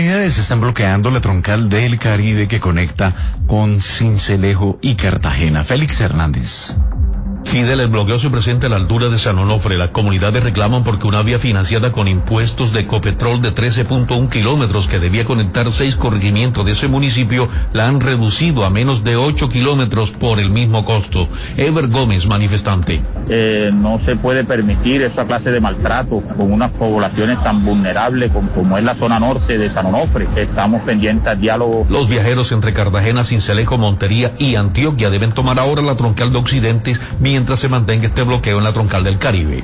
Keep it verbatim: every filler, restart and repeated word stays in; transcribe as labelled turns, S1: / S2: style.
S1: autoridades están bloqueando la troncal del Caribe que conecta con Sincelejo y Cartagena. Félix Hernández.
S2: Fidel, el bloqueo se presenta a la altura de San Onofre. Las comunidades reclaman porque una vía financiada con impuestos de Ecopetrol de trece punto uno kilómetros que debía conectar seis corregimientos de ese municipio la han reducido a menos de ocho kilómetros por el mismo costo. Ever Gómez, manifestante.
S3: Eh, no se puede permitir esa clase de maltrato con unas poblaciones tan vulnerables como, como es la zona norte de San Onofre. Estamos pendientes al diálogo.
S2: Los viajeros entre Cartagena, Sincelejo, Montería y Antioquia deben tomar ahora la troncal de Occidentes mientras se mantenga este bloqueo en la troncal del Caribe.